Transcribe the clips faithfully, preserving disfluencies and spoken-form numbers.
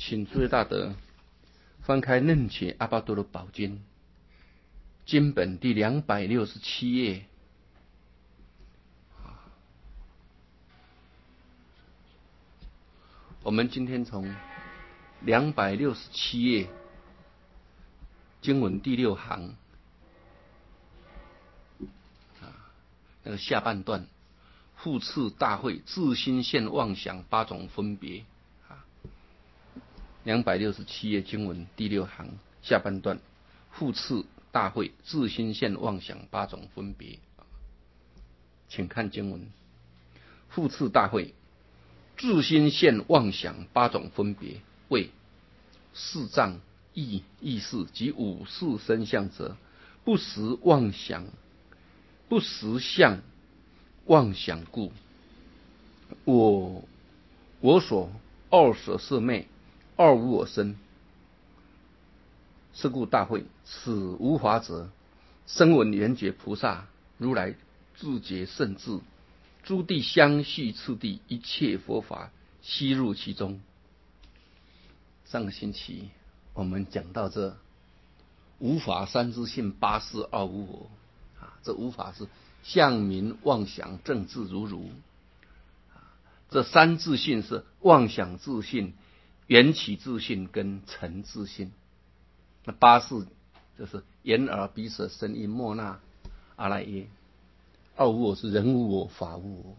请诸位大德翻开《楞伽阿跋多罗宝经》经本第两百六十七页。我们今天从两百六十七页经文第六行那个下半段，复次大会自心现妄想八种分别。两百六十七页经文第六行下半段，复次大会自心现妄想八种分别。请看经文：复次大会自心现妄想八种分别，为四障意意识及五识身相者，不实妄想，不实相妄想故。我我所二舍舍昧，二无我身。是故大会，此无法者，声闻缘觉菩萨如来自觉圣智，诸地相续次第，一切佛法悉入其中。上个星期我们讲到这无法三自性八识二无我啊，这无法是相名妄想正智如如，这三自性是妄想自性、缘起自性跟尘自性。那八识就是眼耳鼻舌身意莫那阿赖耶。二无我是人无我法无我。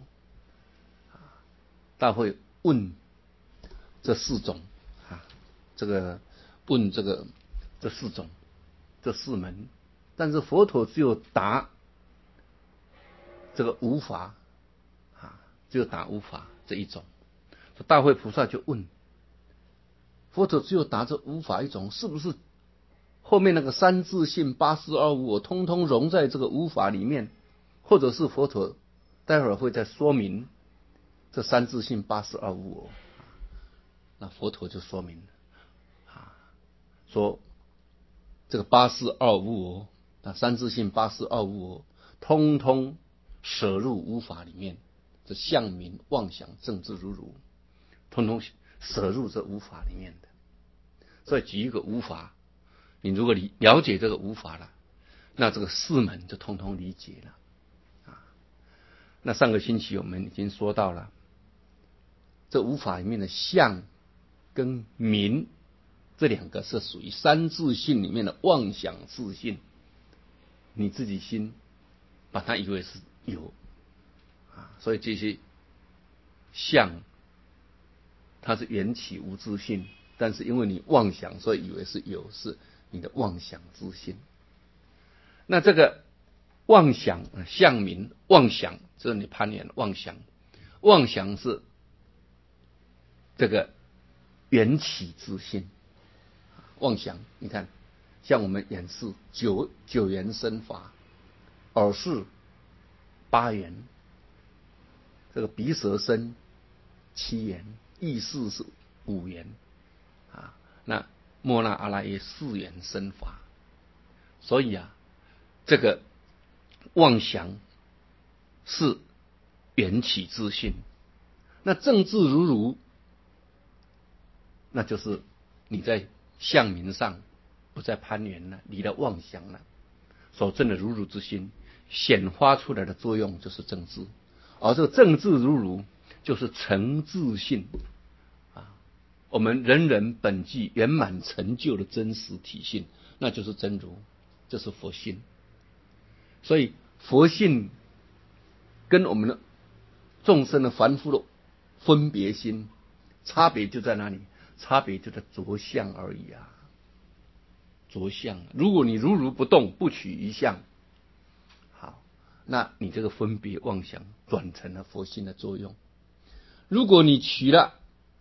大会问这四种啊，这个问这个这四种这四门，但是佛陀只有答这个无法啊，只有答无法这一种。大会菩萨就问佛陀，只有答这无法一种，是不是后面那个三自性八识二无我通通融在这个无法里面？或者是佛陀待会儿会再说明这三自性八识二无我。那佛陀就说明啊，说这个八识二无我啊，三自性八识二无我通通舍入无法里面，这相名妄想正智如如通通舍入这无法里面的。所以举一个无法，你如果了解这个无法了，那这个四门就通通理解了啊。那上个星期我们已经说到了，这无法里面的相跟名这两个是属于三自性里面的妄想自性，你自己心把它以为是有啊，所以这些相它是缘起无自性，但是因为你妄想，所以以为是有，是你的妄想自性。那这个妄想相名妄想，就是你攀缘妄想，妄想是这个缘起自性。妄想你看像我们演示九九缘生法，耳识八缘，这个鼻舌身七缘，意识是五缘啊，那莫那阿赖耶四缘生法。所以啊，这个妄想是缘起自性，那正智如如，那就是你在相名上不再攀缘了，离了妄想了，所证的如如之心显发出来的作用就是正智，而这个正智如如就是成自性啊，我们人人本具圆满成就的真实体性，那就是真如，这是佛性。所以佛性跟我们的众生的凡夫的分别心差别就在哪里？差别就在着相而已啊，着相。如果你如如不动，不取一相，好，那你这个分别妄想转成了佛性的作用。如果你取了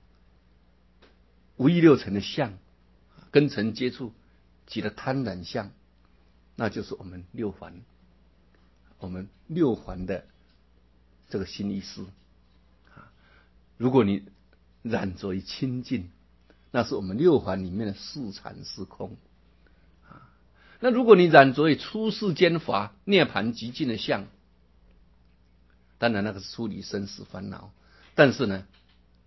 无欲六尘的相，跟尘接触，起了贪婪相，那就是我们六环，我们六环的这个心意识。如果你染着于清净，那是我们六环里面的四禅四空啊。那如果你染着于出世间法涅槃极尽的相，当然那个是处理生死烦恼，但是呢，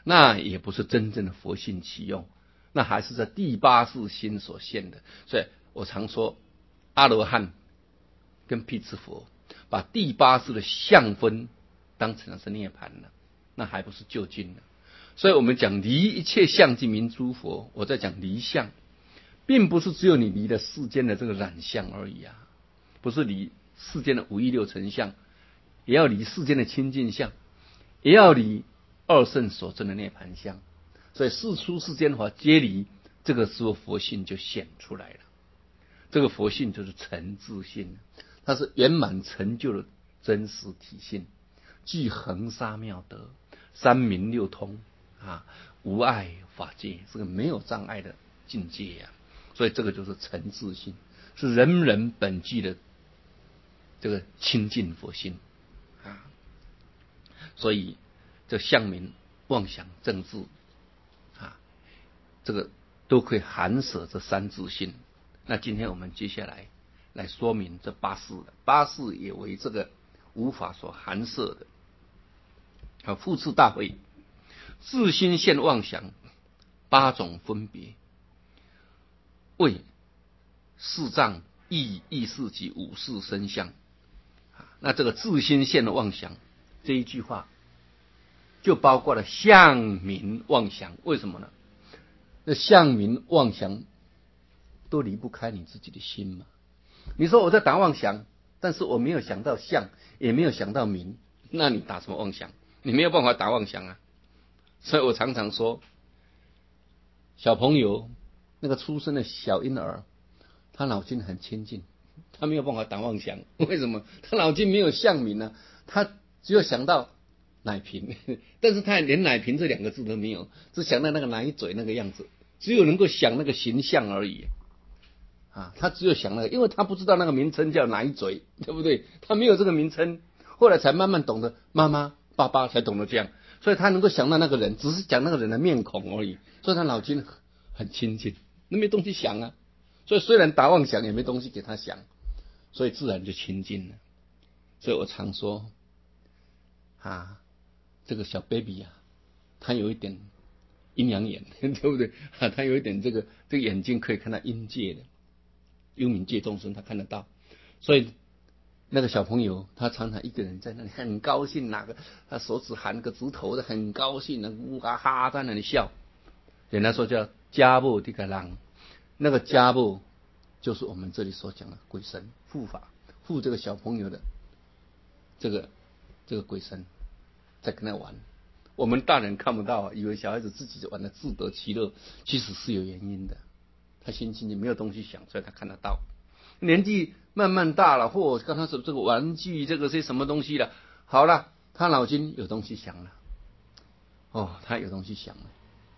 那也不是真正的佛性启用，那还是在第八世心所现的。所以我常说，阿罗汉跟辟支佛把第八世的相分当成是涅槃了，那还不是究竟的。所以我们讲离一切相即名诸佛，我在讲离相，并不是只有你离了世间的这个染相而已啊，不是离世间的五欲六尘相，也要离世间的清净相，也要离二圣所证的涅槃相。所以世出世间法皆离，这个时候佛性就显出来了。这个佛性就是成自性，它是圆满成就的真实体性，具恒沙妙德，三明六通啊，无碍法界，这个没有障碍的境界呀、啊。所以这个就是成自性，是人人本具的这个清净佛性啊。所以这相名、妄想、正智啊，这个都可以含舍这三自性。那今天我们接下来来说明这八事了，八事也为这个无法所含摄的。啊，复次大会，自心现妄想八种分别，为四障、意、意识及五识生相。那这个自心现的妄想这一句话，就包括了相名妄想。为什么呢？那相名妄想都离不开你自己的心嘛。你说我在打妄想，但是我没有想到相，也没有想到名，那你打什么妄想？你没有办法打妄想啊。所以我常常说，小朋友那个出生的小婴儿，他脑筋很清净，他没有办法打妄想。为什么？他脑筋没有相名呢、啊？他只有想到奶瓶，但是他连奶瓶这两个字都没有，只想到那个奶嘴那个样子，只有能够想那个形象而已啊。他只有想那个，因为他不知道那个名称叫奶嘴，对不对？他没有这个名称，后来才慢慢懂得妈妈爸爸，才懂得这样，所以他能够想到那个人，只是讲那个人的面孔而已，所以他脑筋很清净，那没东西想啊。所以虽然打妄想，也没东西给他想，所以自然就清净了。所以我常说啊，这个小 baby 啊，他有一点阴阳眼，对不对？啊，他有一点这个这个眼睛可以看到阴界的幽冥界众生，他看得到。所以那个小朋友他常常一个人在那里很高兴，哪个他手指含个指头的很高兴，呜哈哈在那里笑。人家说叫家母这个人，那个家母就是我们这里所讲的鬼神护法，护这个小朋友的这个这个鬼神在跟他玩。我们大人看不到啊，以为小孩子自己玩的自得其乐，其实是有原因的。他心情没有东西想，所以他看得到。年纪慢慢大了，或刚开始这个玩具，这个是什么东西了？好了，他脑筋有东西想了。哦，他有东西想了。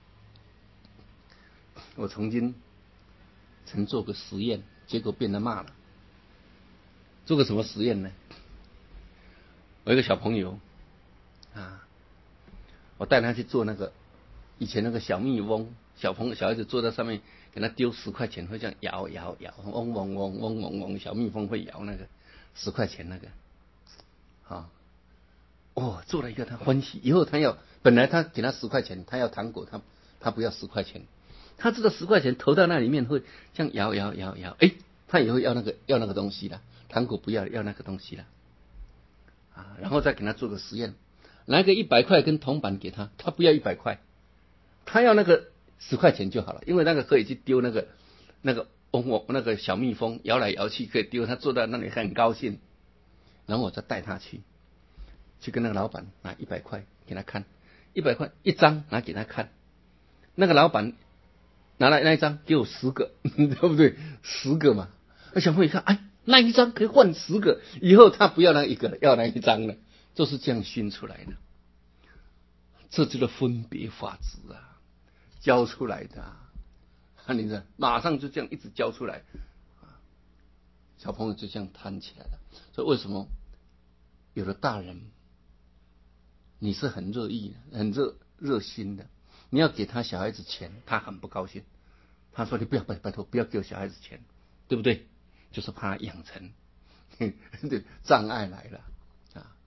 我曾经曾做个实验，结果被人骂了。做个什么实验呢？我一个小朋友啊，我带他去做那个以前那个小蜜蜂，小朋友小孩子坐在上面，给他丢十块钱，会这样摇摇摇，嗡嗡嗡嗡嗡嗡，小蜜蜂会摇那个十块钱那个，啊，哦，做了一个他欢喜，以后他要本来他给他十块钱，他要糖果，他他不要十块钱，他知道十块钱投到那里面会这样摇摇摇摇，哎，他以后要那个要那个东西了，糖果不要要那个东西了，啊，然后再给他做个实验，拿个一百块跟铜板给他，他不要一百块。他要那个十块钱就好了，因为那个可以去丢那个那个嗡嗡那个小蜜蜂摇来摇去可以丢，他坐在那里很高兴。然后我再带他去，去跟那个老板拿一百块给他看，一百块一张拿给他看，那个老板拿来那一张给我十个，对不对？十个嘛，那小朋友一看，哎，那一张可以换十个，以后他不要那一个了，要那一张了，就是这样熏出来的。这就是分别法执啊。教出来的啊，你看，马上就这样一直教出来，小朋友就这样弹起来了。所以为什么有的大人你是很热意的、很热热心的，你要给他小孩子钱，他很不高兴。他说：“你不要拜拜托，不要给我小孩子钱，对不对？”就是怕他养成对障碍来了啊。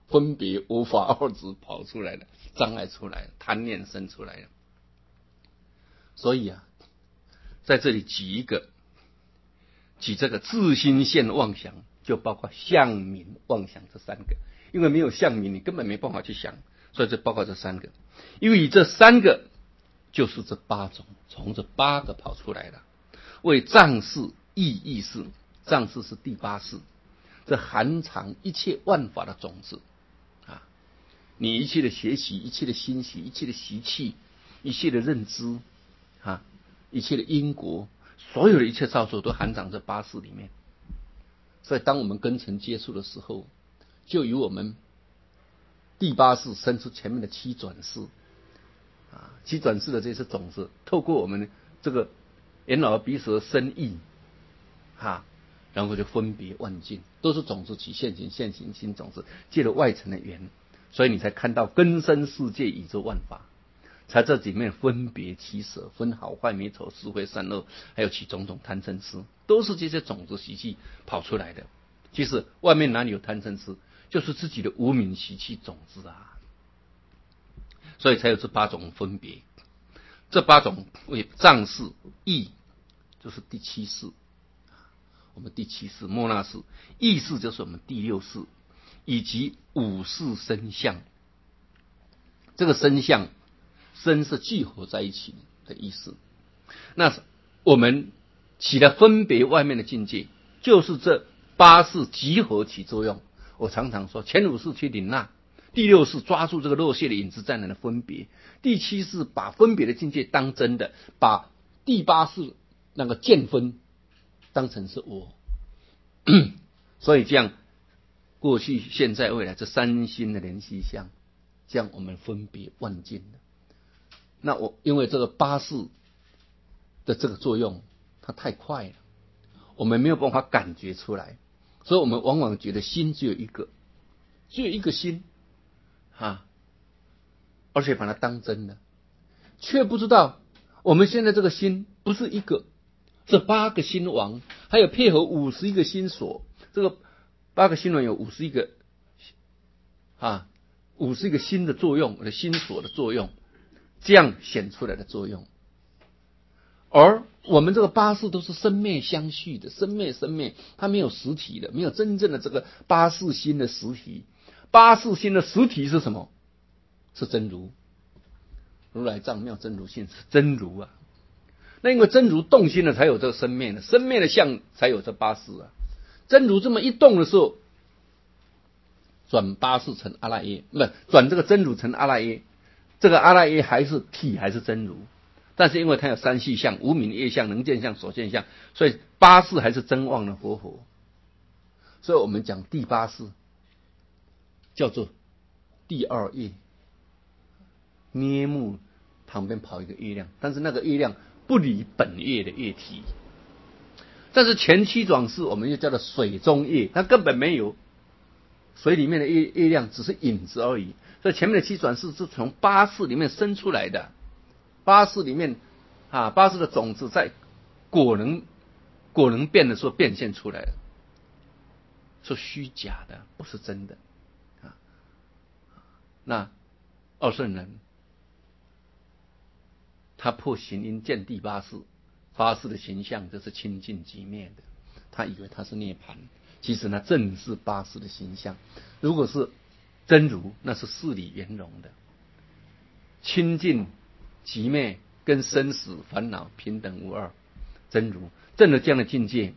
分别无法二执跑出来了，障碍出来了，贪念生出来了。所以啊，在这里举一个，举这个自心现妄想，就包括相名妄想这三个，因为没有相名，你根本没办法去想，所以这包括这三个。因为这三个就是这八种，从这八个跑出来的，为藏识意义识，藏识是第八识，这含藏一切万法的种子啊！你一切的学习，一切的欣喜，一切的习气，一切的认知啊，一切的因果，所有的一切造作都含藏在八识里面。所以，当我们跟尘接触的时候，就由我们第八识生出前面的七转识啊，七转识的这些种子，透过我们这个眼耳鼻舌身意啊，然后就分别万境，都是种子起现行，现行新种子，借了外层的缘，所以你才看到根生世界宇宙万法，才这里面分别起舍，分好坏美丑是非善恶，还有起种种贪嗔痴，都是这些种子习气跑出来的。其实外面哪里有贪嗔痴，就是自己的无明习气种子啊，所以才有这八种分别。这八种为藏识意，就是第七识，我们第七识末那识，意识就是我们第六识，以及五识身相。这个身相，身是聚合在一起的意思。那我们起了分别外面的境界，就是这八识集合起作用。我常常说，前五识去领纳，第六识抓住这个漏泄的影子在哪的分别，第七识把分别的境界当真的，把第八识那个见分当成是我。所以这样，过去、现在、未来这三心的联系相，这样我们分别万境的。那我因为这个八识的这个作用，它太快了，我们没有办法感觉出来，所以我们往往觉得心只有一个，只有一个心啊，而且把它当真了，却不知道我们现在这个心不是一个，是八个心王，还有配合五十一个心所。这个八个心王有五十一个啊，五十一个心的作用，的心所的作用，这样显出来的作用。而我们这个八识都是生灭相续的，生灭生灭，它没有实体的，没有真正的这个八识心的实体。八识心的实体是什么？是真如。如来藏妙真如性是真如啊。那因为真如动心了，才有这个生灭的，生灭的相才有这八识啊。真如这么一动的时候，转八识成阿赖耶，不是转这个真如成阿赖耶，这个阿赖耶还是体还是真如，但是因为它有三细相、无明业相、能见相、所见相，所以八识还是真妄的活佛。所以我们讲第八识叫做第二业，捏目旁边跑一个月亮，但是那个月亮不离本业的业体。但是前七转识我们又叫做水中业，它根本没有水里面的月月亮，只是影子而已。所以前面的七转识是从八识里面生出来的，八识里面啊，八识的种子在果能果能变的时候变现出来了，是虚假的，不是真的啊。那二圣人他破行因见第八识，八识的形象就是清净寂灭的，他以为他是涅槃，其实呢正是八识的形象。如果是真如，那是事理圆融的，清净寂灭跟生死烦恼平等无二。真如证了这样的境界，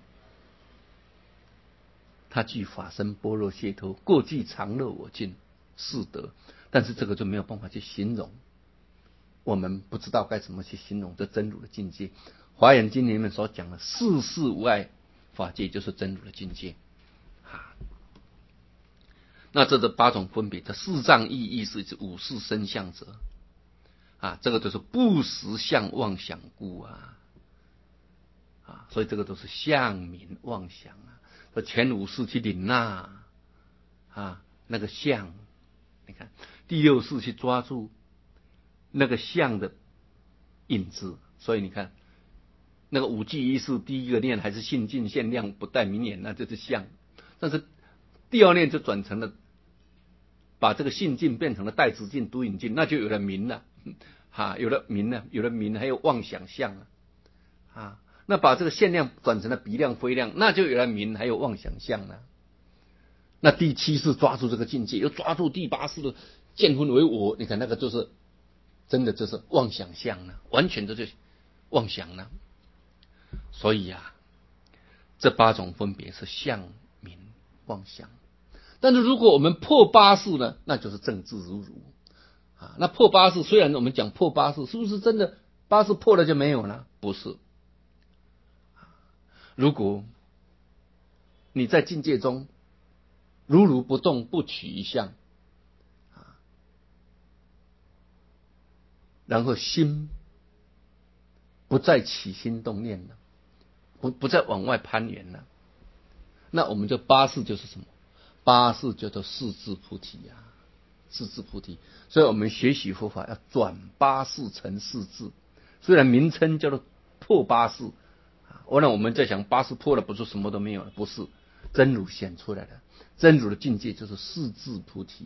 他具法身般若解脱，过具常乐我净是德，但是这个就没有办法去形容，我们不知道该怎么去形容这真如的境界。华严经里面所讲的世事无碍法界，就是真如的境界啊。那这个八种分别，这四障意义是五识身相者啊，这个都是不实相妄想故啊啊，所以这个都是相名妄想啊。说前五识去领纳啊，那个相，你看第六识去抓住那个相的影子，所以你看那个五记一识第一个念还是性净限量不带明眼，那就是相，但是第二念就转成了把这个性境变成了带子境、独影境，那就有了名了，哈，有了名了，有了名，还有妄想相啊，啊，那把这个限量转成了比量、非量，那就有了名，还有妄想相了。那第七世抓住这个境界，又抓住第八世的见分为我，你看那个就是真的就是妄想相了，完全的就是妄想了。所以啊，这八种分别是相、名、妄想。但是如果我们破八识呢，那就是正智如如啊。那破八识，虽然我们讲破八识，是不是真的八识破了就没有了？不是。如果你在境界中如如不动，不取一相，然后心不再起心动念了，不不再往外攀缘了，那我们这八识就是什么？八识叫做四智菩提啊，四智菩提。所以我们学习佛法要转八识成四智，虽然名称叫做破八识，我让我们在想八识破了，不是什么都没有了，不是，真如显出来的，真如的境界就是四智菩提。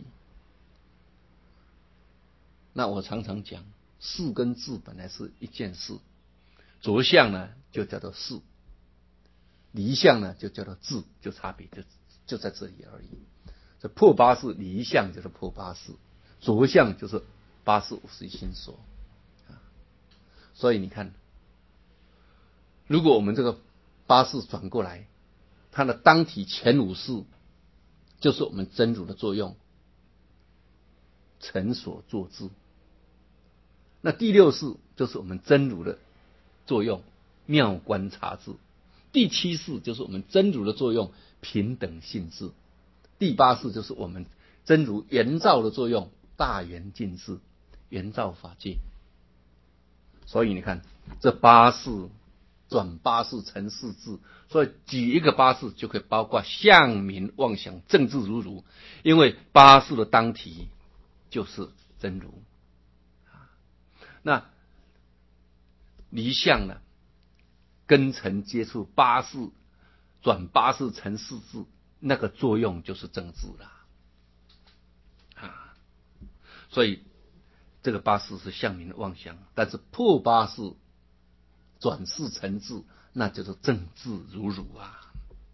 那我常常讲，事跟智本来是一件事，着相呢就叫做事，离相呢就叫做智，就差别就就在这里而已。这破八识离相就是破八识，着相就是八识五十一心所。所以你看，如果我们这个八识转过来，它的当体前五识就是我们真如的作用，成所作智。那第六识就是我们真如的作用，妙观察智。第七识就是我们真如的作用，平等性智。第八识就是我们真如圆照的作用，大圆镜智，圆照法界。所以你看，这八识转八识成四智，所以举一个八识就可以包括相、名、妄想、正智如如，因为八识的当体就是真如。那离相呢，根尘接触八识，转八识成四智，那个作用就是正智了啊。所以这个八识是相名的妄想，但是破八识转世成智，那就是正智如如啊。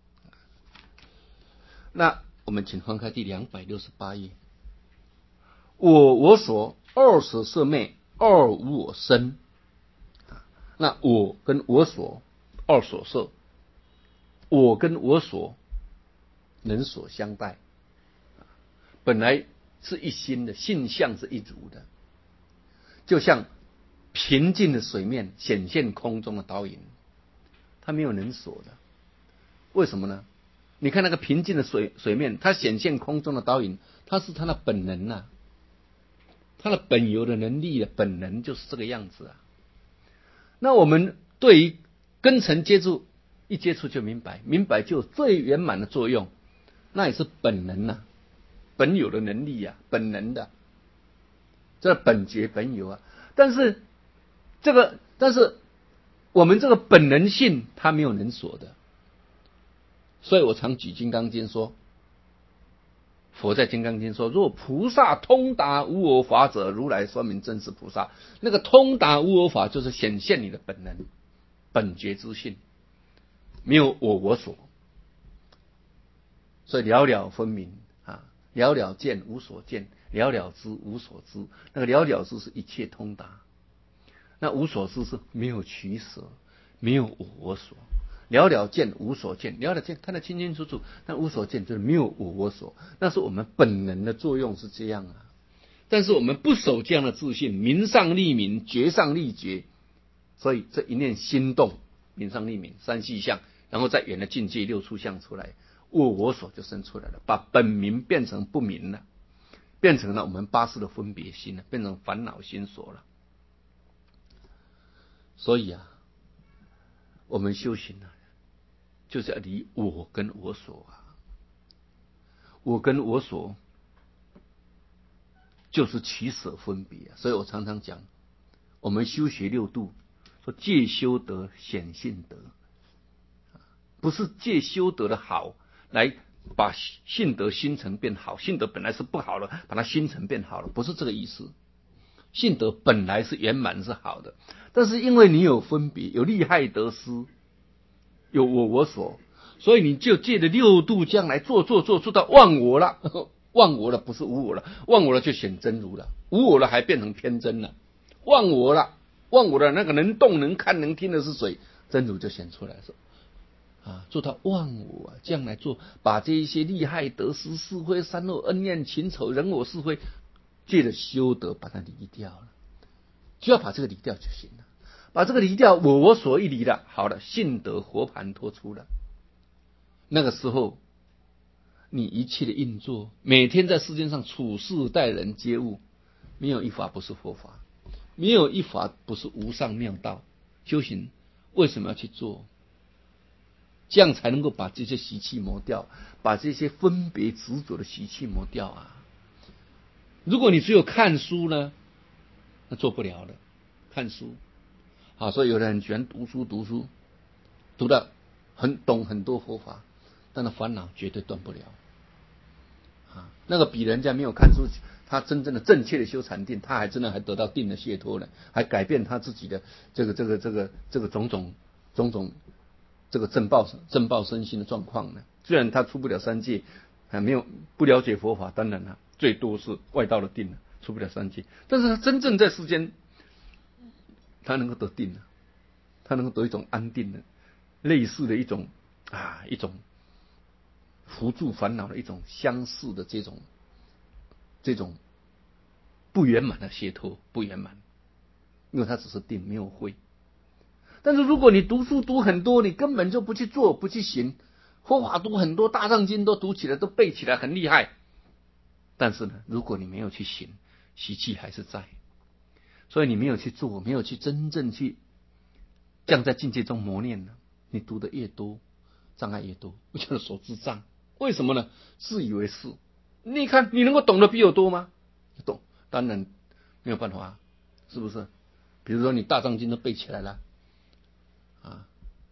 那我们请翻开第两百六十八页，我我所二舍色昧，二无我身。那我跟我所二所色，我跟我所人所相待，本来是一心的，性相是一如的，就像平静的水面显现空中的倒影，它没有人所的。为什么呢？你看那个平静的水水面，它显现空中的倒影，它是它的本能啊，它的本有的能力啊，本能就是这个样子啊。那我们对于根尘接触，一接触就明白，明白就有最圆满的作用，那也是本能啊，本有的能力啊，本能的，这本觉本有啊。但是这个，但是我们这个本能性，它没有能所的。所以我常举《金刚经》说，佛在《金刚经》说，若菩萨通达无我法者，如来说明真是菩萨。那个通达无我法，就是显现你的本能、本觉之性，没有我我所。所以了了分明啊，了了见无所见，了了知无所知。那个了了知是一切通达，那无所知是没有取舍，没有我我所。了了见无所见，了了见看得清清楚楚，但无所见就是没有我我所，那是我们本能的作用是这样啊。但是我们不守这样的自信，名上立名，觉上立觉，所以这一念心动，名上立名，三细相，然后再远的境界六出相出来，我我所就生出来了，把本名变成不明了，变成了我们八识的分别心了，变成烦恼心所了。所以啊，我们修行啊，就是要离我跟我所啊，我跟我所就是取舍分别、啊。所以我常常讲，我们修学六度，说借修德显性德，不是借修德的好来把性德心成变好，性德本来是不好的，把它心成变好了，不是这个意思。性德本来是圆满是好的，但是因为你有分别，有利害得失，有我我所，所以你就借着六度将来做做做做到忘我了，忘我了不是无我了，忘我了就显真如了，无我了还变成偏真了，忘我了，忘我了那个能动能看能听的是谁？真如就显出来了。啊，做到忘我、啊，将来做把这一些利害得失是非善恶恩怨情仇人我是非，借着修德把它离掉了，就要把这个离掉就行了。把这个离掉，我我所一离了，好了，性德活盘托出了。那个时候，你一切的运作，每天在世界上处事待人接物，没有一法不是佛法，没有一法不是无上妙道。修行为什么要去做？这样才能够把这些习气磨掉，把这些分别执着的习气磨掉啊！如果你只有看书呢，那做不了了。看书，啊，所以有的人喜欢读书，读书读到很懂很多佛法，但是烦恼绝对断不了。啊，那个比人家没有看书，他真正的正确的修禅定，他还真的还得到定的解脱了，还改变他自己的这个这个这个这个种种种种。这个正报正报身心的状况呢？虽然他出不了三界，还没有不了解佛法，当然了，最多是外道的定了，出不了三界。但是他真正在世间，他能够得定了，他能够得一种安定的，类似的一种啊一种扶助烦恼的一种相似的这种这种不圆满的解脱，不圆满，因为他只是定，没有慧。但是如果你读书读很多，你根本就不去做，不去行，佛法读很多，大藏经都读起来，都背起来，很厉害。但是呢，如果你没有去行，习气还是在，所以你没有去做，没有去真正去降在境界中磨练呢，你读的越多，障碍越多，不叫做所知障。为什么呢？自以为是。你看，你能够懂得比我多吗？懂，当然没有办法啊，是不是？比如说你大藏经都背起来了。啊，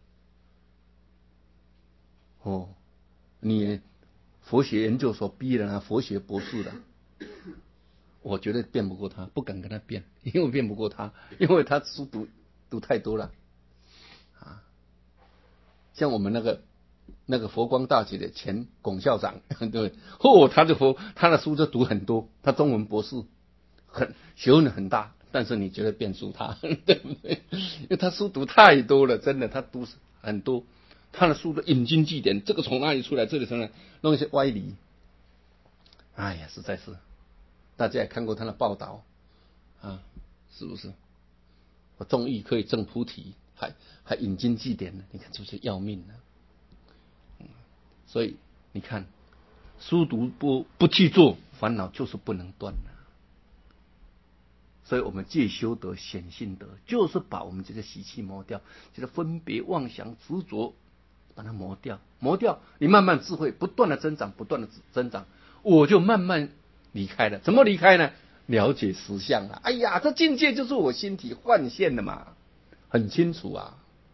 哦，你佛学研究所毕业了，佛学博士了，我绝对辩不过他，不敢跟他辩，因为我辩不过他，因为他书读读太多了啊。像我们那个那个佛光大学的前龚校长，对，哦，他的佛他的书就读很多，他中文博士，很学问很大。但是你绝对辩输他，对不对？因为他书读太多了，真的，他读很多，他的书的引经据典，这个从哪里出来，这里从哪弄一些歪理，哎呀，实在是，大家也看过他的报道啊，是不是？我终于可以证菩提，还还引经据典呢，你看是不是要命呢？嗯，所以你看，书读不不去做，烦恼就是不能断的。所以我们借修德显性德，就是把我们这个习气磨掉，这个分别妄想执着，把它磨掉，磨掉，你慢慢智慧不断的增长，不断的增长，我就慢慢离开了。怎么离开呢？了解实相了。哎呀，这境界就是我心体幻现的嘛，很清楚啊。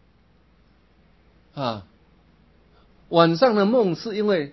啊，晚上的梦是因为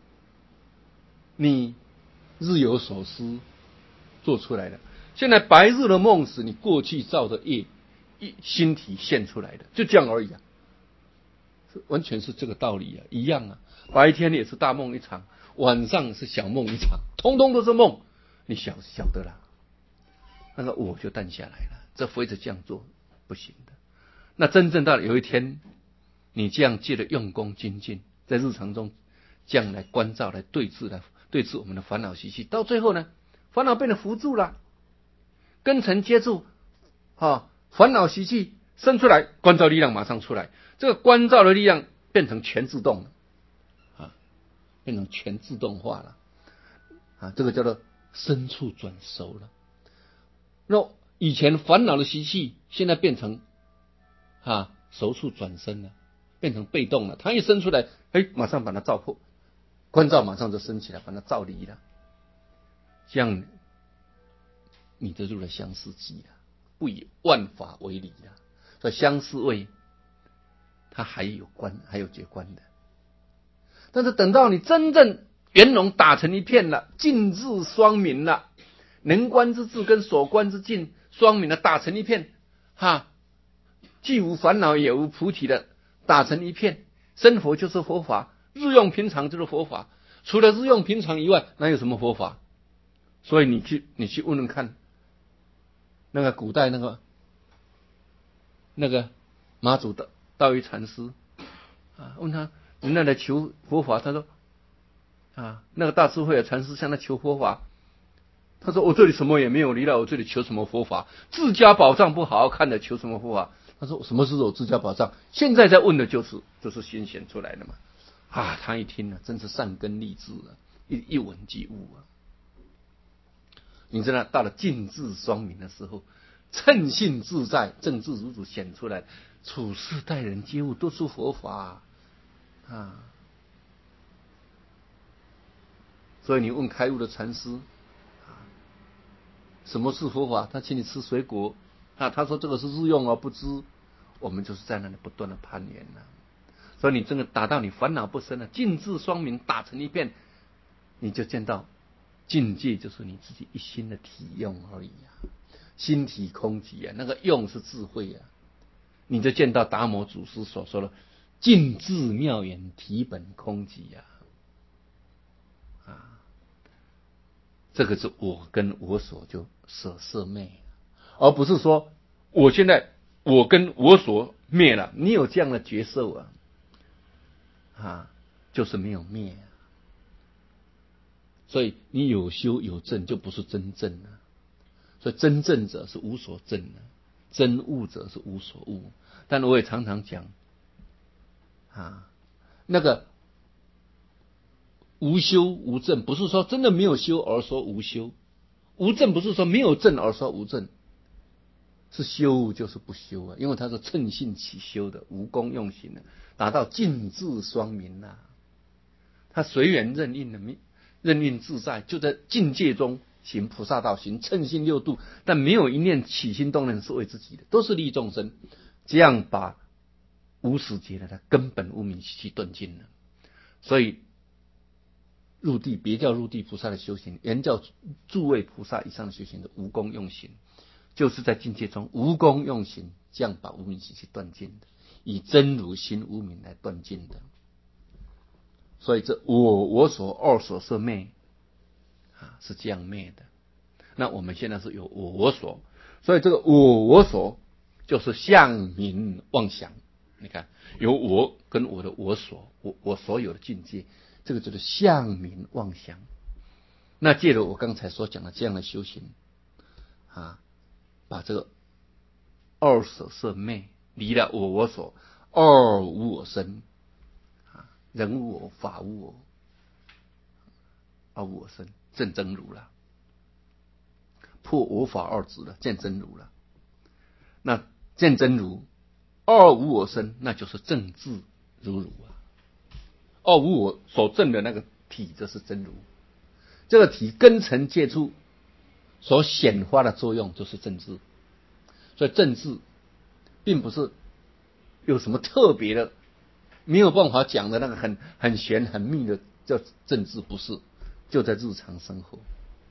你日有所思做出来的。现在白日的梦是你过去造的业，心体现出来的，就这样而已啊，完全是这个道理啊，一样啊。白天也是大梦一场，晚上是小梦一场，通通都是梦，你晓晓得啦。那个我就淡下来了，这非得这样做不行的。那真正到有一天，你这样借着用功精进，在日常中这样来关照、来对治、来对治我们的烦恼习气，到最后呢，烦恼变得扶助了。根尘接触，啊，烦恼习气生出来，观照力量马上出来，这个观照的力量变成全自动了，啊，变成全自动化了，啊，这个叫做深处转熟了。那以前烦恼的习气，现在变成啊熟处转生了，变成被动了。它一生出来，哎，马上把它照破，观照马上就升起来，把它照离了，这样。你就入了相似机了，不以万法为理了。所以相似位，它还有观，还有觉观的。 但是等到你真正圆融打成一片了，尽智双明了，能观之智跟所观之境双明了，打成一片，哈，既无烦恼也无菩提的打成一片，生活就是佛法，日用平常就是佛法，除了日用平常以外，哪有什么佛法？所以你去你去问问看，那个古代那个那个马祖的道一禅师啊，问他人家来求佛法，他说啊，那个大智慧的禅师向他求佛法，他说我这里什么也没有，你来我这里求什么佛法？自家宝藏不好好看的，求什么佛法？他说什么是我自家宝藏？现在在问的就是就是心显出来的嘛。啊，他一听呢，真是善根立志了，一一闻即悟啊。你知道，到了尽智双明的时候，称性自在，正智如主显出来，处事待人接物都是佛法啊。所以你问开悟的禅师，什么是佛法？他请你吃水果啊，他说这个是日用而不知，我们就是在那里不断的攀缘了。所以你真的达到你烦恼不生了，尽智双明打成一片，你就见到境界就是你自己一心的体用而已啊，心体空寂啊，那个用是智慧啊，你就见到达摩祖师所说的尽智妙眼，体本空寂啊，啊，这个是我跟我所就舍色灭，而不是说我现在我跟我所灭了，你有这样的觉受啊，啊，就是没有灭啊。所以你有修有证，就不是真正了。所以真正者是无所证的，真悟者是无所悟。但我也常常讲，啊，那个无修无证，不是说真的没有修而说无修；无证不是说没有证而说无证，是修就是不修啊，因为它是称性起修的，无功用行的，达到尽智双明啊。他随缘任运的，任运自在，就在境界中行菩萨道，行称性六度，但没有一念起心动念是为自己的，都是利众生。这样把无始劫的他根本无明习气断尽了。所以入地别叫入地菩萨的修行，原叫诸位菩萨以上的修行的无功用行，就是在境界中无功用行，这样把无明习气断尽的，以真如心无明来断尽的。所以这我我所二所摄灭啊，是这样灭的。那我们现在是有我我所，所以这个我我所就是相名妄想。你看，有我跟我的我所，我我所有的境界，这个就是相名妄想。那借着我刚才所讲的这样的修行啊，把这个二所摄灭，离了我我所，二无我身。人无我，法无我，而无我身，证真如了，破我法二执了，见真如了。那见真如，二无我身，那就是正智如如啊。二无我所证的那个体，就是真如。这个体根尘接触所显发的作用，就是正智。所以正智并不是有什么特别的。没有办法讲的那个很很玄很密的叫政治，不是，就在日常生活。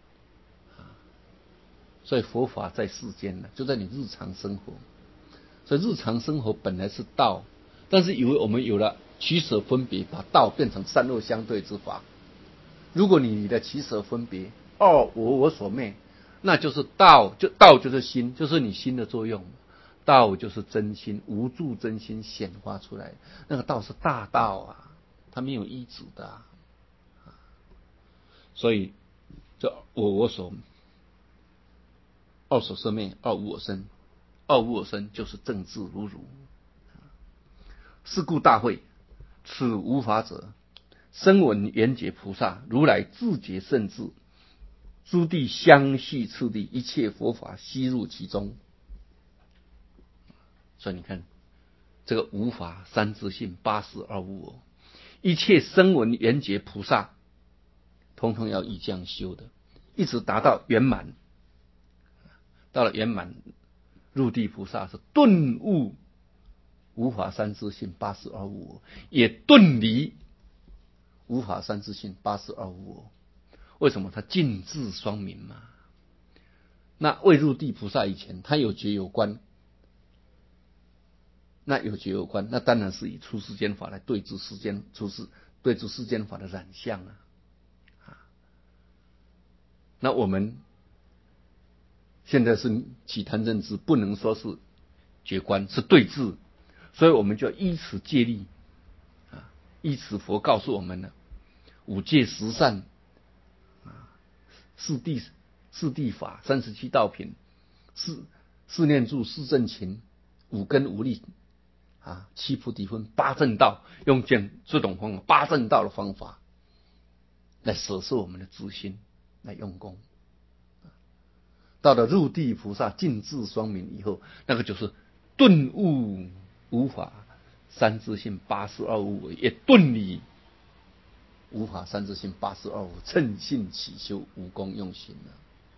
所以佛法在世间呢，就在你日常生活。所以日常生活本来是道，但是以为我们有了取舍分别，把道变成善恶相对之法。如果你的取舍分别，二我我所灭，那就是道，就道就是心，就是你心的作用。道就是真心，无住真心显化出来，那个道是大道啊，它没有依止的啊。所以这我我所二所摄灭，二无我身，二无我身就是正智如如。是故大会，此无法者，声闻缘觉菩萨，如来自觉圣智，诸地相续次第，一切佛法悉入其中。所以你看，这个无法三自性，八识二无我，一切声闻缘觉菩萨，通通要依这样修的，一直达到圆满。到了圆满，入地菩萨是顿悟无法三自性，八识二无我，也顿离无法三自性，八事二无我。为什么？他尽智双明嘛。那未入地菩萨以前，他有觉有观，那有觉有观，那当然是以出世间法来对治世间出世对治世间法的染相啊。那我们现在是起贪嗔痴，不能说是觉观，是对治，所以我们就要依此戒律啊，依此佛告诉我们了，五戒十善啊，四谛四谛法，三十七道品，四四念住，四正勤，五根五力啊，七菩提分，八正道，用这样这种方法，八正道的方法来摄摄我们的自心，来用功。到了入地菩萨尽智双明以后，那个就是顿悟无法三自性，八事二无我，也顿理无法三自性，八事二无我，称性起修，无功用行了。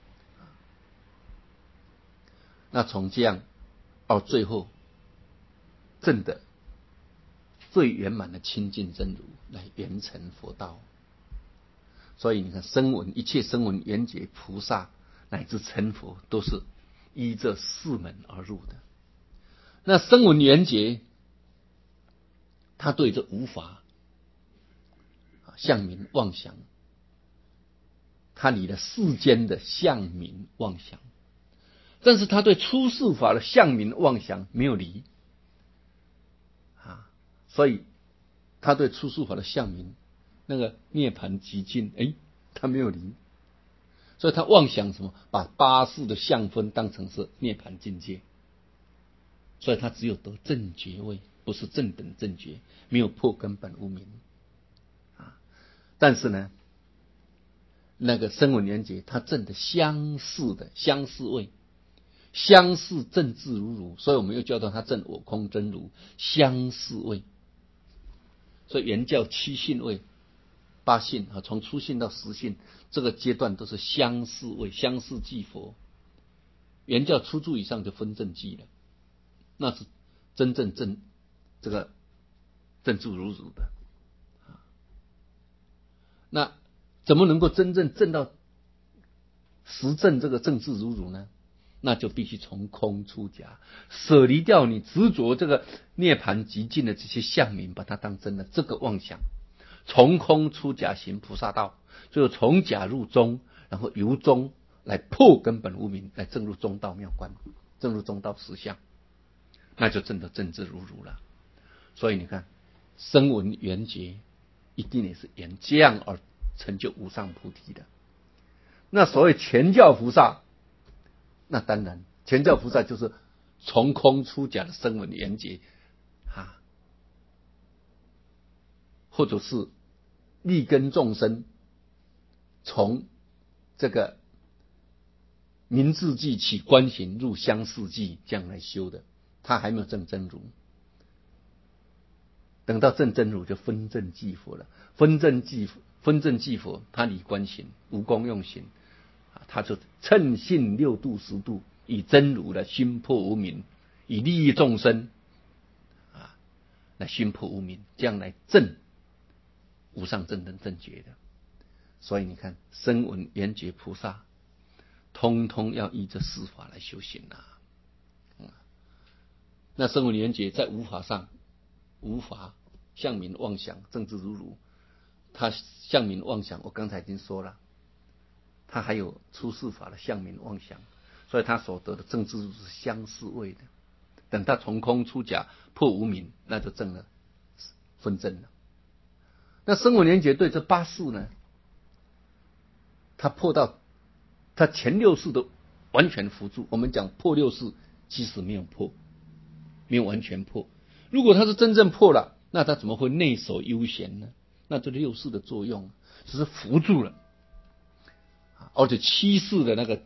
那从这样到最后证的最圆满的清净真如，来圆成佛道。所以你看，声闻一切声闻缘觉菩萨乃至成佛，都是依这四门而入的。那声闻缘觉，他对这无法相名妄想，他离了世间的相名妄想，但是他对出世法的相名妄想没有离啊，所以他对出世法的相名那个涅槃极尽，哎，他没有离，所以他妄想什么？把八世的相分当成是涅槃境界，所以他只有得正觉位，不是正等正觉，没有破根本无明啊。但是呢，那个声闻缘觉，他证的相似的相似位，相似正智如如，所以我们又叫到他证我空真如相似位。所以原教七性位、八性啊，从初性到十性这个阶段都是相似位，相似即佛。原教初住以上就分正寂了，那是真正正这个正智如如的。那怎么能够真正证到实证这个正智如如呢？那就必须从空出假，舍离掉你执着这个涅槃极尽的这些相名，把它当真的这个妄想，从空出假行菩萨道，就从假入中，然后由中来破根本无明，来证入中道妙观，证入中道实相，那就证得正智如如了。所以你看，声闻缘觉一定也是沿这样而成就无上菩提的。那所谓全教菩萨，那当然全教菩萨就是从空出假的声闻缘觉啊，或者是利根众生从这个明智寂起观行入相似寂这样来修的，他还没有证真如。等到证真如就分证寂佛了，分证寂分证寂佛，他离观行无功用行，他就称性六度十度，以真如来熏破无明，以利益众生啊，来熏破无明，这样来证无上正等正觉的。所以你看，声闻缘觉菩萨，通通要依这四法来修行啊。嗯、那声闻缘觉在无法上，无法相名妄想，正智如如。他相名妄想，我刚才已经说了，他还有出世法的相名妄想，所以他所得的正智如是相似位的。等他从空出假破无明，那就证了分证了。那声闻缘觉对这八世呢，他破到他前六世都完全扶住。我们讲破六世，其实没有破，没有完全破。如果他是真正破了，那他怎么会内守悠闲呢？那这六世的作用只是扶住了，而且七世的那个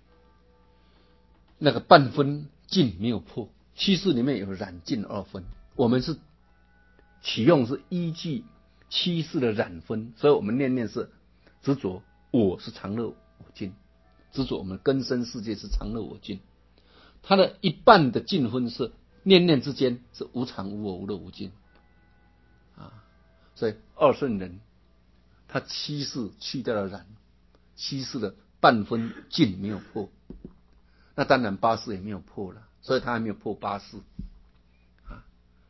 那个半分净没有破。七世里面有染净二分，我们是启用是依据七世的染分，所以我们念念是执着我是常乐我净，执着我们根生世界是常乐我净。它的一半的净分是念念之间是无常无我无乐无净啊，所以二圣人他七世去掉了染，七世的半分尽没有破，那当然八世也没有破了，所以他还没有破八世啊。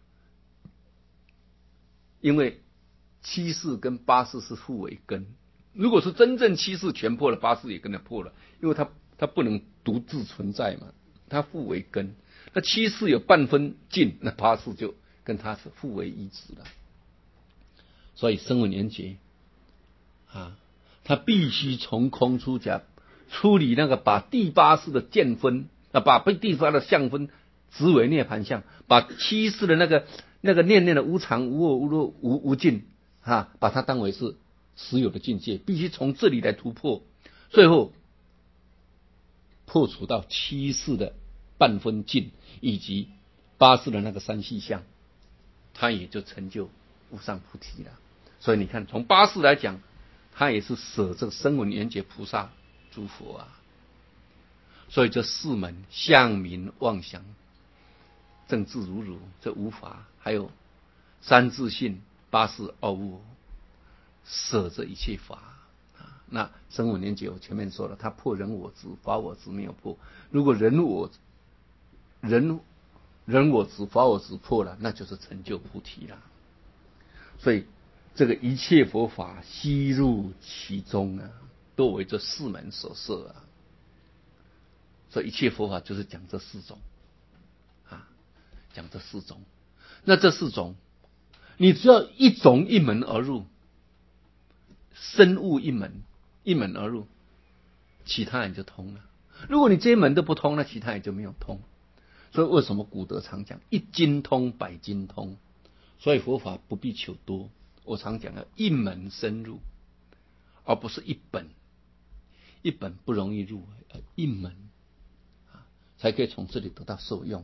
因为七世跟八世是互为根，如果是真正七世全破了，八世也跟着破了，因为他他不能独自存在嘛，他互为根。那七世有半分尽，那八世就跟他是互为一子了。所以声闻缘觉啊，他必须从空出假，处理那个把第八世的见分啊，把被第八的相分执为涅盘相，把七世的那个那个念念的无常无我无落无无尽啊，把它当为是实有的境界，必须从这里来突破，最后破除到七世的半分尽以及八世的那个三细相，他也就成就无上菩提了。所以你看，从八世来讲，他也是舍这个声闻缘觉菩萨诸佛啊。所以这四门相名妄想正智如如，这无法，还有三自性八世二无我，舍这一切法啊。那声闻缘觉我前面说了，他破人我执，法我执没有破。如果人我人人我执法我执破了，那就是成就菩提了。所以这个一切佛法悉入其中啊，都为这四门所摄啊。所以一切佛法就是讲这四种啊，讲这四种。那这四种，你只要一种一门而入，深悟一门，一门而入，其他人就通了。如果你这一门都不通，那其他人就没有通。所以为什么古德常讲一经通百经通？所以佛法不必求多，我常讲的一门深入，而不是一本。一本不容易入，一门啊才可以从这里得到受用。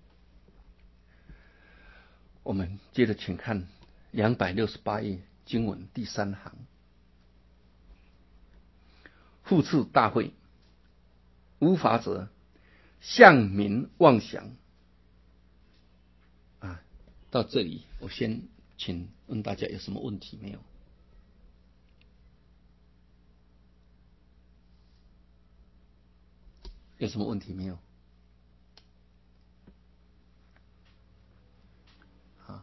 我们接着请看两百六十八页经文第三行，复次大会，无法者，相名妄想啊。到这里，我先请问大家有什么问题没有？有什么问题没有？好，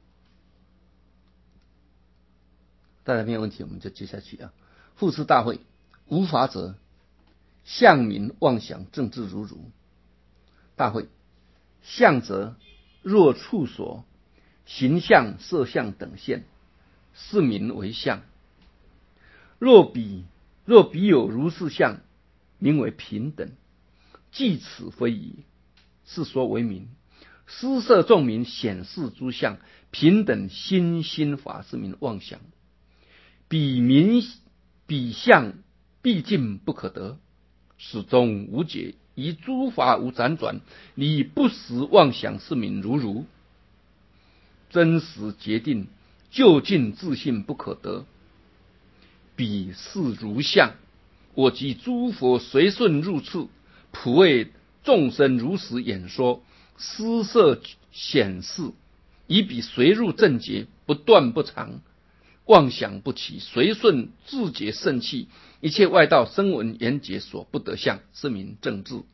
大家没有问题，我们就接下去啊。复次大会，无法者，相名妄想正智如如。大会，相则若处所形象色相等现，是名为相。若彼若彼有如是相，名为平等。即此非矣，是说为名。施设众名显示诸相，平等心心法是名妄想。彼名彼相毕竟不可得，始终无解，以诸法无辗转，理不实妄想是名如如。真实决定究竟自性不可得，彼是如相。我及诸佛随顺入处，普为众生如实演说，施设显示，以彼随入正觉，不断不长，妄想不起，随顺自觉圣气，一切外道声闻缘觉所不得相，是名正智。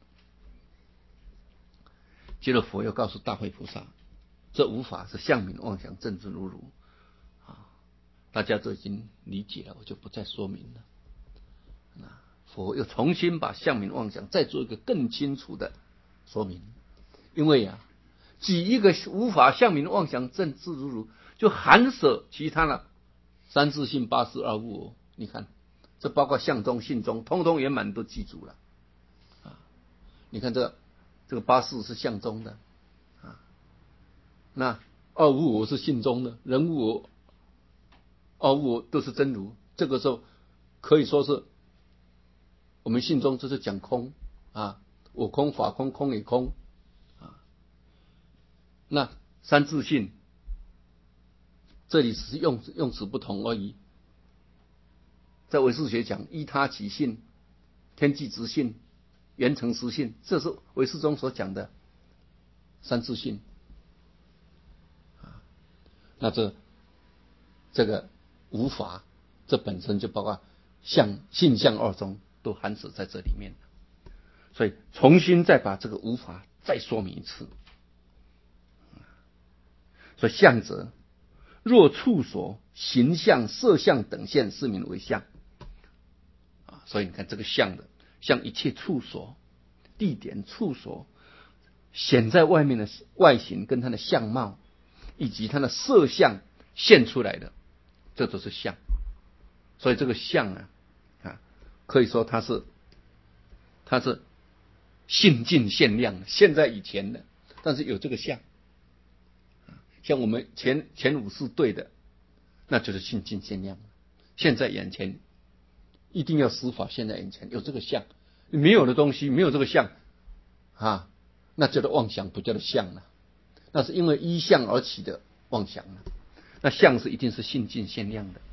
接着佛又告诉大慧菩萨，这无法是相名妄想正智如如啊，大家都已经理解了，我就不再说明了。佛又重新把相名妄想再做一个更清楚的说明，因为啊，举一个无法相名妄想正智如如，就含舍其他的三自性八事二无我。你看，这包括相中、性中，通通圆满都记住了啊。你看这这个八事是相中的啊，那二无我是性中的，人无我、二无我都是真如。这个时候可以说是我们信中就是讲空啊，我空法空，空也空啊。那三自性这里只是用用词不同而已。在唯识学讲依他起性、天地直性、缘成实性，这是唯识中所讲的三自性啊。那这这个无法这本身就包括相性相二中都含指在这里面。所以重新再把这个无法再说明一次。所以相者，若处所、形象、色相等现，是名为相。啊，所以你看这个相的，像一切处所、地点、处所显在外面的外形跟它的相貌，以及它的色相现出来的，这都是相。所以这个相啊，啊，可以说它是它是性尽限量的，现在以前的，但是有这个相。像我们前前五世对的，那就是性尽限量。现在眼前一定要施法，现在眼前有这个相，没有的东西没有这个相啊，那叫做妄想，不叫做相了。那是因为依相而起的妄想了。那相是一定是性尽限量的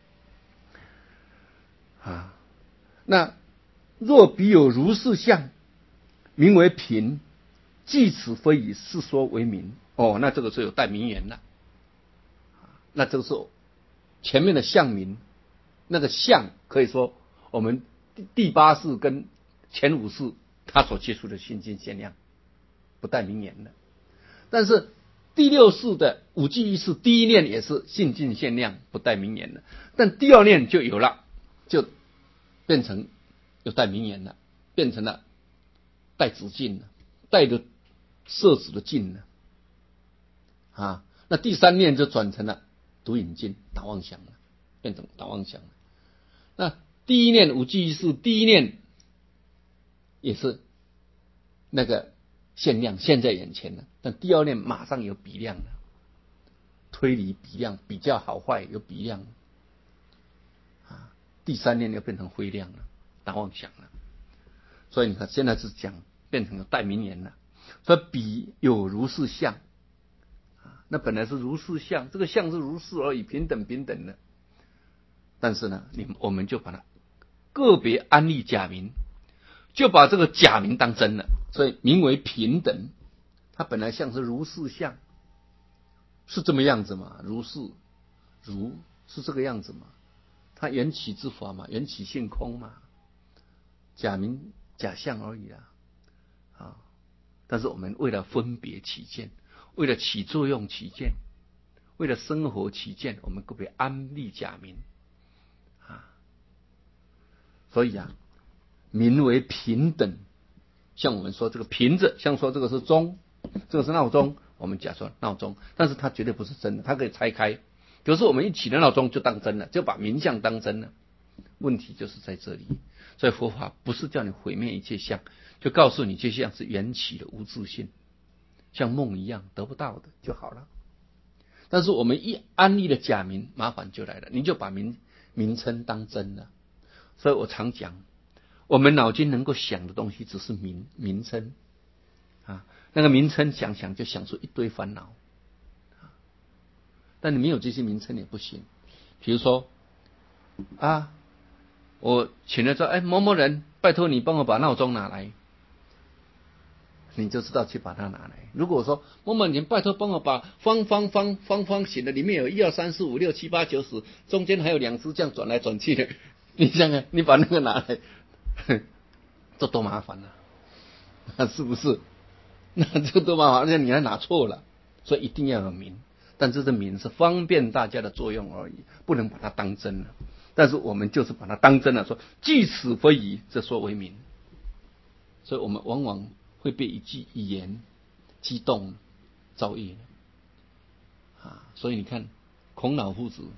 啊。那若彼有如是相，名为品，即此非以是说为名。哦，那这个是有带名言了。那这个是前面的相名，那个相可以说我们第八世跟前五世他所接触的性尽限量，不带名言的。但是第六世的五记一世第一念也是性尽限量，不带名言的。但第二念就有了，就变成有带名言了，变成了带子尽了，带着色子的尽了啊。那第三念就转成了独引尽，打妄想了，变成打妄想了。那第一念五记一世第一念也是那个限量，现在眼前了。但第二念马上有比量了，推理比量，比较好坏有比量啊。第三念又变成灰量了，打妄想了。所以你看，现在是讲变成了带名言了。所以彼有如是相啊，那本来是如是相，这个相是如是而已，平等平等的。但是呢，你我们就把它个别安立假名，就把这个假名当真了，所以名为平等。它本来像是如是相，是这么样子嘛？如是如是这个样子嘛？它缘起之法嘛，缘起性空嘛，假名假象而已啦啊！但是我们为了分别起见，为了起作用起见，为了生活起见，我们个别安立假名啊。所以啊，名为平等。像我们说这个瓶子，像说这个是钟，这个是闹钟，我们假说闹钟，但是它绝对不是真的，它可以拆开。可是我们一起的闹钟就当真了，就把名相当真了。问题就是在这里。所以佛法不是叫你毁灭一切相，就告诉你这些相是缘起的无自性，像梦一样得不到的就好了。但是我们一安立了假名，麻烦就来了，你就把名名称当真了。所以我常讲，我们脑筋能够想的东西只是名名称啊，那个名称想想就想出一堆烦恼啊。但你没有这些名称也不行。比如说啊，我请了说，哎，某某人，拜托你帮我把闹钟拿来，你就知道去把它拿来。如果我说某某人，拜托帮我把方方方方方形的里面有一二三四五六七八九十，中间还有两只这样转来转去的，你想想，你把那个拿来，这多麻烦啊！那是不是？那这多麻烦，而且你还拿错了，所以一定要有名。但这个名是方便大家的作用而已，不能把它当真了。但是我们就是把它当真了，说即此非宜，这说为名。所以我们往往会被一句一言激动造业啊。所以你看，孔老夫子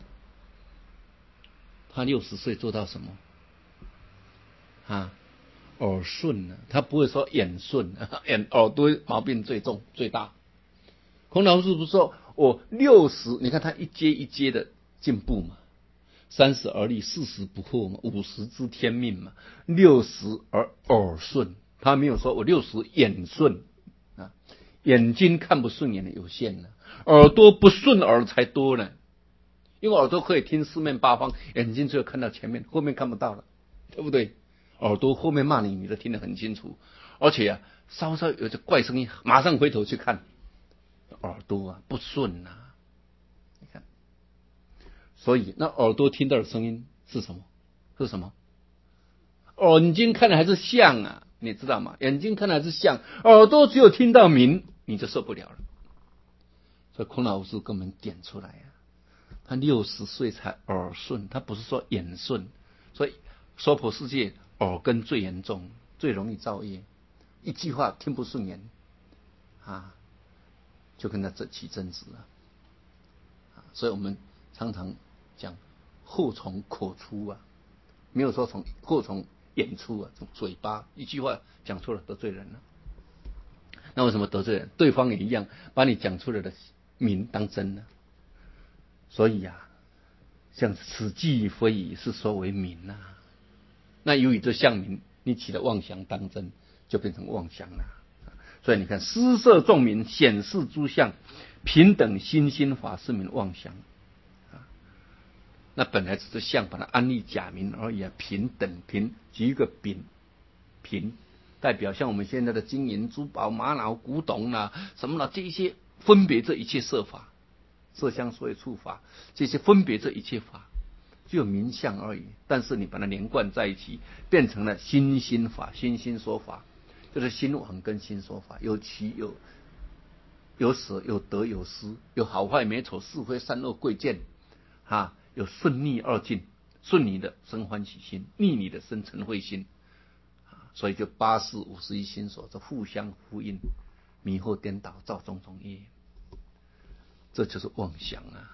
他六十岁做到什么啊？耳顺了，他不会说眼顺，眼耳朵毛病最重最大。孔老夫子不是说我六十，你看他一阶一阶的进步嘛，三十而立，四十不惑嘛，五十知天命嘛，六十而耳顺，他没有说我六十眼顺啊，眼睛看不顺眼的有限了，耳朵不顺耳才多呢，因为耳朵可以听四面八方，眼睛只有看到前面，后面看不到了，对不对？耳朵后面骂你，你都听得很清楚，而且啊，稍稍有点怪声音，马上回头去看，耳朵啊不顺啊，你看， 所以那耳朵听到的声音是什么？是什么？眼睛看的还是相啊，你知道吗？眼睛看的还是相，耳朵只有听到鸣，你就受不了了。所以孔老夫子跟我们点出来啊，他六十岁才耳顺，他不是说眼顺。所以娑婆世界耳根最严重，最容易造业，一句话听不顺眼啊，就跟他起争执了。所以我们常常讲祸从口出啊，没有说从祸从演出啊，从嘴巴一句话讲错了得罪人了。那为什么得罪人？对方也一样，把你讲出来的名当真了。所以啊，像此际非以是说为名啊。那由于这相名，你起了妄想当真，就变成妄想了。所以你看，施设众名，显示诸相，平等心心法是名妄想。那本来只是相，把它安立假名而已啊。平等平，举一个丙，平代表像我们现在的金银珠宝、玛瑙、古董啊什么的，这一些分别这一切色法，色香所谓触法，这些分别这一切法，只有名相而已。但是你把它连贯在一起，变成了心心法，心心说法，就是心王跟心说法，有起有有舍，有得有失，有好坏美丑是非善恶贵贱啊。有顺逆二境，顺你的生欢喜心，逆你的生嗔恚心，所以就八识五十一心所，这互相呼应，迷惑颠倒，造种种业，这就是妄想啊。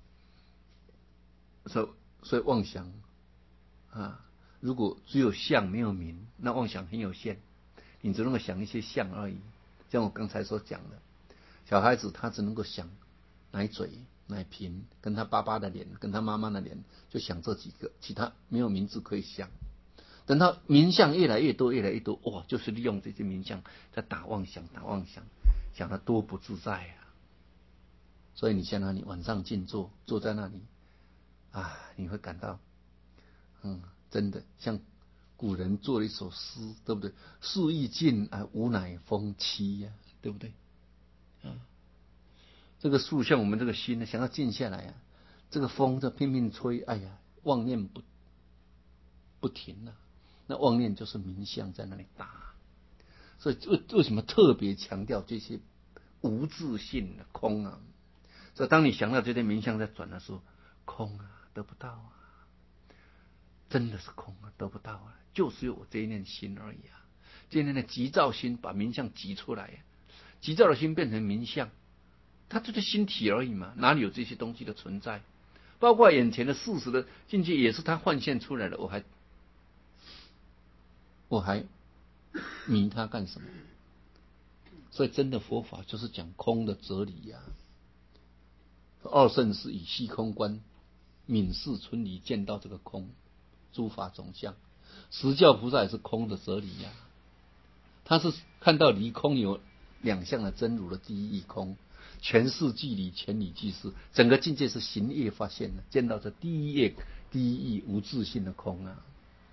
所以，所以妄想啊，如果只有相没有名，那妄想很有限，你只能够想一些相而已。像我刚才所讲的，小孩子他只能够想奶嘴、奶瓶，跟他爸爸的脸，跟他妈妈的脸，就想这几个，其他没有名字可以想。等他名相越来越多，越来越多，哇，就是利用这些名相在打妄想，打妄想，想得多不自在啊！所以你想想，你晚上静坐，坐在那里啊，你会感到，嗯，真的像古人做了一首诗，对不对？树欲静啊，无乃风凄呀、啊，对不对？啊，这个树像我们这个心呢，想要静下来啊，这个风在拼命吹，哎呀，妄念不不停啊。那妄念就是名相在那里打，所以为为什么特别强调这些无自性的空啊？所以当你想到这些名相在转的时候，空啊，得不到啊，真的是空啊，得不到啊，就是有我这一念心而已啊。这一念的急躁心把名相急出来，急躁的心变成名相，它就是心体而已嘛，哪里有这些东西的存在？包括眼前的事实的境界也是它幻现出来的，我还我还迷它干什么？所以真的佛法就是讲空的哲理呀、啊。二圣是以虚空观，泯视春离，见到这个空，诸法总相。十教菩萨也是空的哲理呀、啊，他是看到离空有两项的真如的第一义空，全是即理，全理即是，整个境界是行业发现的，见到这第一业第一义无自性的空啊。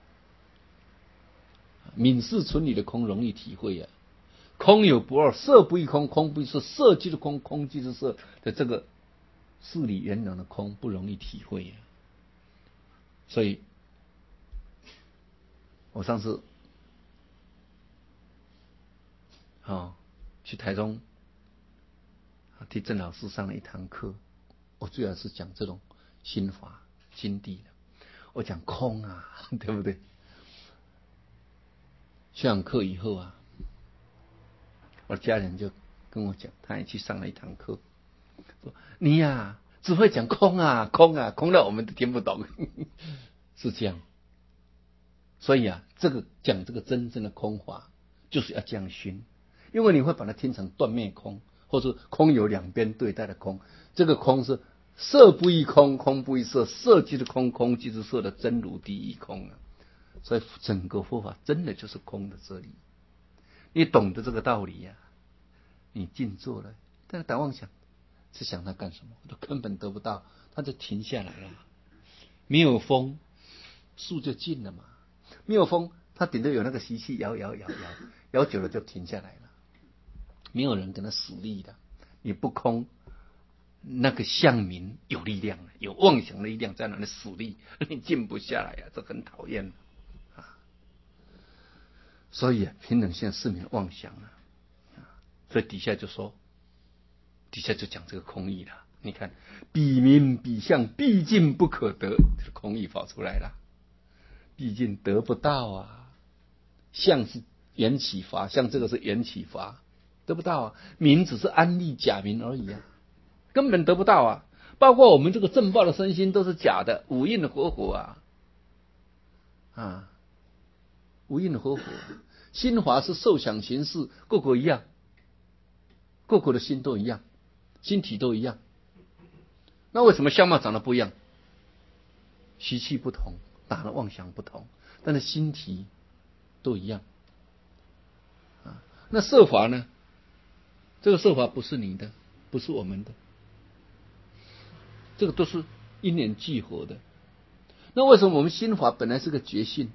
泯视春离的空容易体会啊，空有不二，色不异空，空不异色，色即是空，空即是色的这个事理圆融的空不容易体会啊。所以我上次啊、哦、去台中替郑老师上了一堂课，我主要是讲这种心法心地的，我讲空啊，对不对？上课以后啊，我的家人就跟我讲，他也去上了一堂课，说你呀、啊、只会讲空啊空啊，空到我们都听不懂，是这样。所以啊，这个讲这个真正的空法，就是要这样熏，因为你会把它听成断灭空，或者空有两边对待的空。这个空是色不异空，空不异色，色即是空，空即是色的真如第一空啊。所以整个佛法真的就是空的哲理。你懂得这个道理呀、啊，你静坐了，但是打妄想是想它干什么？都根本得不到，它就停下来了。没有风，树就静了嘛。没有风，它顶多有那个习气摇摇摇摇，摇久了就停下来了。没有人跟他使力的，你不空， 那个乡民有力量，有妄想的力量在那里使力，你静不下来啊，这很讨厌啊。所以啊，平等县市民妄想啊，所以底下就说，底下就讲这个空义了。你看，彼民彼相，毕竟不可得，这个空义跑出来了，毕竟得不到啊。相是缘起法，像这个是缘起法，得不到啊。民只是安立假名而已啊。根本得不到啊！包括我们这个正报的身心都是假的，五蕴合合啊，啊，五蕴合合，心法是受想行识，个个一样，个个的心都一样，心体都一样。那为什么相貌长得不一样？习气不同，打的妄想不同，但是心体都一样。啊，那色法呢？这个色法不是你的，不是我们的。这个都是因缘聚合的。那为什么我们心法本来是个觉性，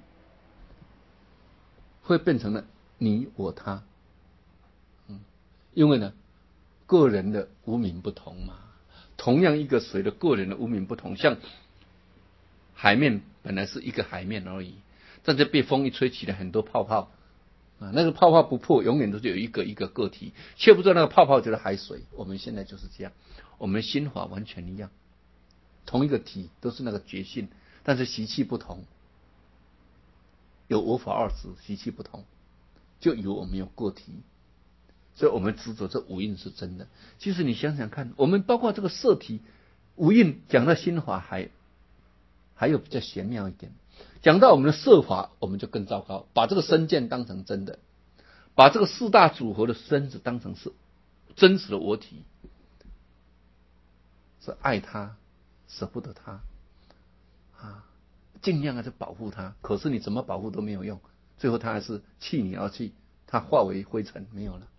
会变成了你我他？嗯，因为呢，个人的无明不同嘛。同样一个水的个人的无明不同，像海面本来是一个海面而已，但是被风一吹起来很多泡泡啊，那个泡泡不破，永远都是有一个一个个体，却不知道那个泡泡就是海水。我们现在就是这样，我们心法完全一样。同一个体都是那个觉性，但是习气不同，有我法二执，习气不同，就以为我们有个体，所以我们执着这五蕴是真的。其实你想想看，我们包括这个色体五蕴，讲到心法还还有比较玄妙一点，讲到我们的色法，我们就更糟糕，把这个身见当成真的，把这个四大组合的身子当成是真实的我体，是爱他。舍不得他啊，尽量的去保护他，可是你怎么保护都没有用，最后他还是弃你而去，他化为灰尘没有了。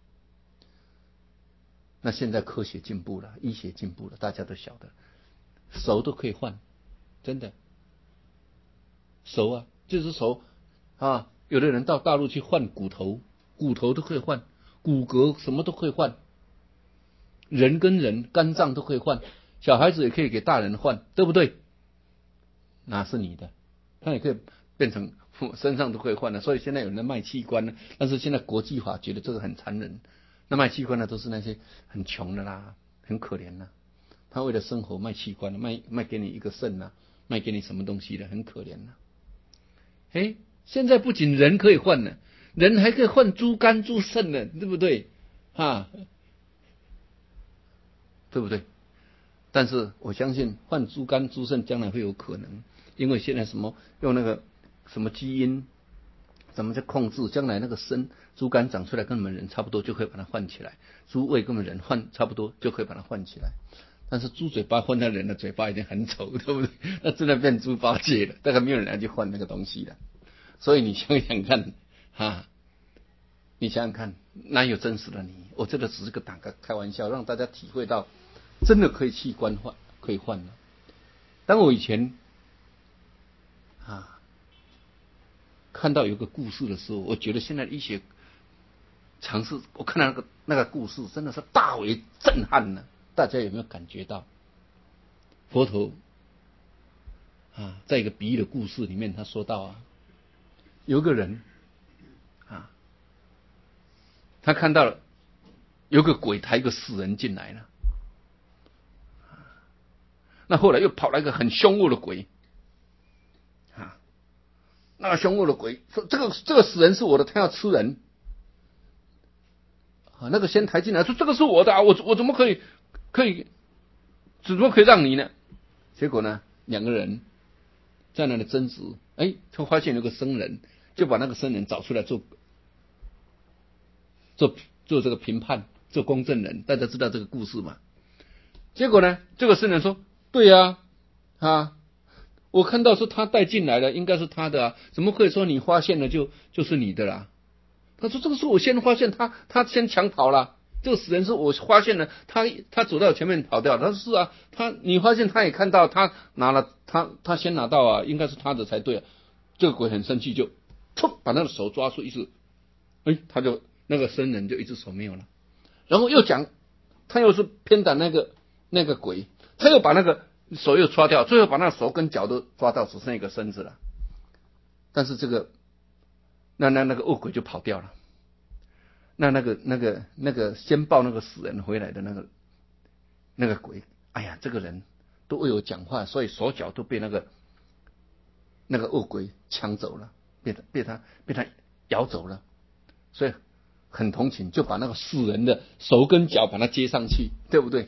那现在科学进步了，医学进步了，大家都晓得，手都可以换，真的，手啊，就是手啊，有的人到大陆去换骨头，骨头都可以换，骨骼什么都可以换，人跟人肝脏都可以换。小孩子也可以给大人换，对不对？哪是你的？他也可以变成身上都可以换的。所以现在有人卖器官呢，但是现在国际法觉得这个很残忍。那卖器官的都是那些很穷的啦，很可怜啦。他为了生活卖器官，卖卖给你一个肾啊，卖给你什么东西的，很可怜啦。哎，现在不仅人可以换了，人还可以换猪肝、猪肾呢，对不对？啊，对不对？但是我相信换猪肝、猪肾将来会有可能，因为现在什么用那个什么基因，怎么去控制，将来那个生猪肝长出来跟我们人差不多，就可以把它换起来；猪胃跟我们人换差不多，就可以把它换起来。但是猪嘴巴换到人的嘴巴已经很丑，对不对？那真的变猪八戒了，大概没有人来去换那个东西了。所以你想想看，哈，你想想看，哪有真实的你？我这个只是个打个开玩笑，让大家体会到。真的可以器官换，可以换了。当我以前啊看到有个故事的时候，我觉得现在医学尝试，我看到那个那个故事真的是大为震撼呢。大家有没有感觉到？佛陀啊，在一个比喻的故事里面，他说到啊，有个人啊，他看到了有个鬼抬一个死人进来了。那后来又跑来一个很凶恶的鬼，啊，那个凶恶的鬼说：“这个这个死人是我的，他要吃人。”啊，那个先抬进来说：“这个是我的啊，我我怎么可以可以怎么可以让你呢？”结果呢，两个人在那里争执，哎，他发现有个僧人，就把那个僧人找出来做做做这个评判，做公证人。大家知道这个故事吗？结果呢，这个僧人说。对呀、啊，啊，我看到是他带进来的，应该是他的啊，怎么可以说你发现了就就是你的啦？他说这个是我先发现，他他先抢跑了，这个死人是我发现了，他他走到我前面跑掉。他说是啊，他你发现他也看到，他拿了他他先拿到啊，应该是他的才对啊。这个鬼很生气，就砰把那个手抓住，一直，哎，他就那个僧人就一只手没有了，然后又讲，他又是偏袒那个。 那个鬼，他又把那个手又抓掉，最后把那个手跟脚都抓到，只剩一个身子了。但是这个，那那那个恶鬼就跑掉了。那那个那个那个先抱那个死人回来的那个那个鬼，哎呀，这个人都为我讲话，所以手脚都被那个那个恶鬼抢走了，被他被他被他咬走了，所以很同情，就把那个死人的手跟脚把他接上去，对不对？